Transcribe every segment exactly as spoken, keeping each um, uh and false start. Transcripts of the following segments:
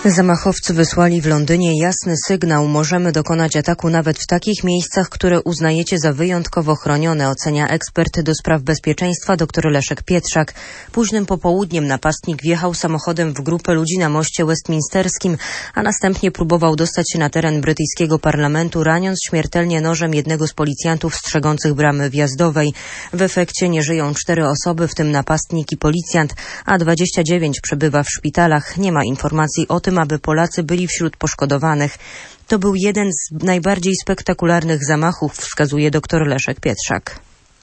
Zamachowcy wysłali w Londynie jasny sygnał. Możemy dokonać ataku nawet w takich miejscach, które uznajecie za wyjątkowo chronione, ocenia ekspert do spraw bezpieczeństwa dr Leszek Pietrzak. Późnym popołudniem napastnik wjechał samochodem w grupę ludzi na moście westminsterskim, a następnie próbował dostać się na teren brytyjskiego parlamentu, raniąc śmiertelnie nożem jednego z policjantów strzegących bramy wjazdowej. W efekcie nie żyją cztery osoby, w tym napastnik i policjant, a dwadzieścia dziewięć przebywa w szpitalach. Nie ma informacji o tym, aby Polacy byli wśród poszkodowanych. To był jeden z najbardziej spektakularnych zamachów, wskazuje dr Leszek Pietrzak.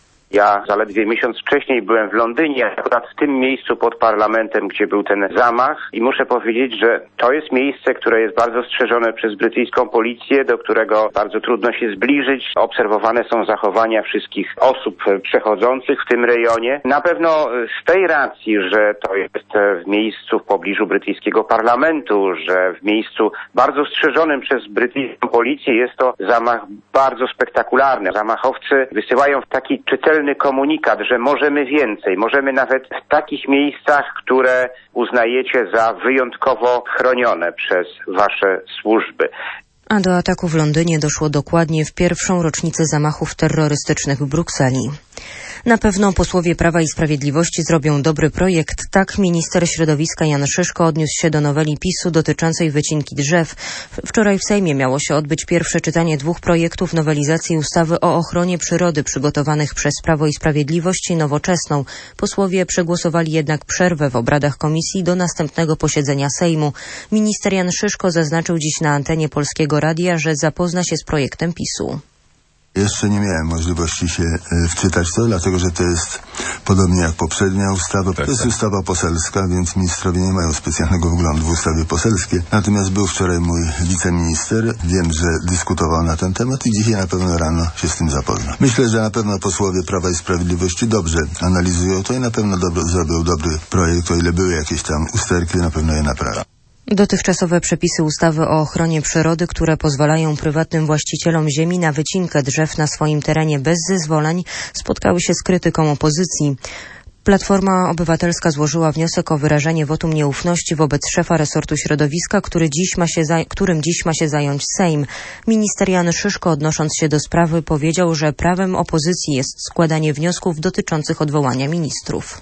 Ja zaledwie miesiąc wcześniej byłem w Londynie, akurat w tym miejscu pod parlamentem, gdzie był ten zamach i muszę powiedzieć, że to jest miejsce, które jest bardzo strzeżone przez brytyjską policję, do którego bardzo trudno się zbliżyć. Obserwowane są zachowania wszystkich osób przechodzących w tym rejonie. Na pewno z tej racji, że to jest w miejscu w pobliżu brytyjskiego parlamentu, że w miejscu bardzo strzeżonym przez brytyjską policję jest to zamach bardzo spektakularny. Zamachowcy wysyłają w taki czytelny komunikat, że możemy więcej, możemy nawet w takich miejscach, które uznajecie za wyjątkowo chronione przez wasze służby. A do ataku w Londynie doszło dokładnie w pierwszą rocznicę zamachów terrorystycznych w Brukseli. Na pewno posłowie Prawa i Sprawiedliwości zrobią dobry projekt. Tak minister środowiska Jan Szyszko odniósł się do noweli PiSu dotyczącej wycinki drzew. Wczoraj w Sejmie miało się odbyć pierwsze czytanie dwóch projektów nowelizacji ustawy o ochronie przyrody przygotowanych przez Prawo i Sprawiedliwość i Nowoczesną. Posłowie przegłosowali jednak przerwę w obradach komisji do następnego posiedzenia Sejmu. Minister Jan Szyszko zaznaczył dziś na antenie Polskiego Radia, że zapozna się z projektem PiSu. Jeszcze nie miałem możliwości się e, wczytać w to, dlatego że to jest podobnie jak poprzednia ustawa. Tak, to jest tak. Ustawa poselska, więc ministrowie nie mają specjalnego wglądu w ustawy poselskie. Natomiast był wczoraj mój wiceminister. Wiem, że dyskutował na ten temat i dzisiaj na pewno rano się z tym zapozna. Myślę, że na pewno posłowie Prawa i Sprawiedliwości dobrze analizują to i na pewno dobro, zrobią dobry projekt. O ile były jakieś tam usterki, na pewno je naprawią. Dotychczasowe przepisy ustawy o ochronie przyrody, które pozwalają prywatnym właścicielom ziemi na wycinkę drzew na swoim terenie bez zezwoleń, spotkały się z krytyką opozycji. Platforma Obywatelska złożyła wniosek o wyrażenie wotum nieufności wobec szefa resortu środowiska, który dziś ma się zaj- którym dziś ma się zająć Sejm. Minister Jan Szyszko, odnosząc się do sprawy, powiedział, że prawem opozycji jest składanie wniosków dotyczących odwołania ministrów.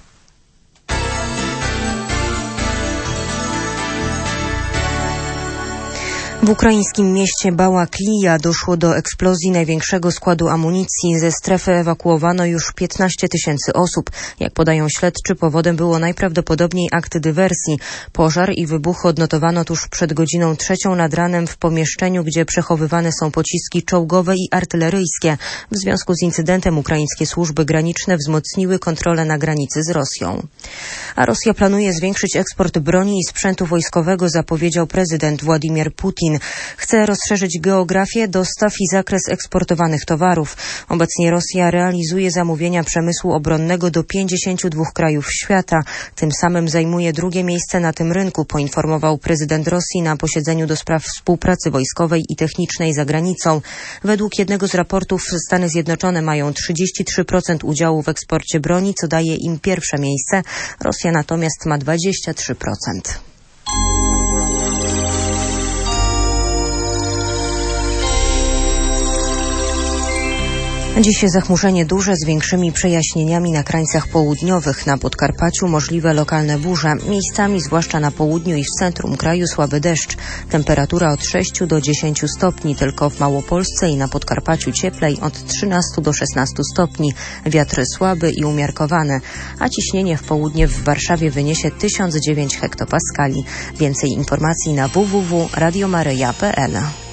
W ukraińskim mieście Bałaklija doszło do eksplozji największego składu amunicji. Ze strefy ewakuowano już piętnaście tysięcy osób. Jak podają śledczy, powodem było najprawdopodobniej akt dywersji. Pożar i wybuch odnotowano tuż przed godziną trzecią nad ranem w pomieszczeniu, gdzie przechowywane są pociski czołgowe i artyleryjskie. W związku z incydentem ukraińskie służby graniczne wzmocniły kontrolę na granicy z Rosją. A Rosja planuje zwiększyć eksport broni i sprzętu wojskowego, zapowiedział prezydent Władimir Putin. Chce rozszerzyć geografię dostaw i zakres eksportowanych towarów. Obecnie Rosja realizuje zamówienia przemysłu obronnego do pięćdziesięciu dwóch krajów świata. Tym samym zajmuje drugie miejsce na tym rynku, poinformował prezydent Rosji na posiedzeniu do spraw współpracy wojskowej i technicznej za granicą. Według jednego z raportów Stany Zjednoczone mają trzydzieści trzy procent udziału w eksporcie broni, co daje im pierwsze miejsce. Rosja natomiast ma dwadzieścia trzy procent. Dziś zachmurzenie duże z większymi przejaśnieniami na krańcach południowych. Na Podkarpaciu możliwe lokalne burze. Miejscami, zwłaszcza na południu i w centrum kraju, słaby deszcz. Temperatura od sześciu do dziesięciu stopni. Tylko w Małopolsce i na Podkarpaciu cieplej od trzynastu do szesnastu stopni. Wiatr słaby i umiarkowany. A ciśnienie w południe w Warszawie wyniesie tysiąc dziewięć hektopaskali. Więcej informacji na w w w kropka radio maryja kropka p l.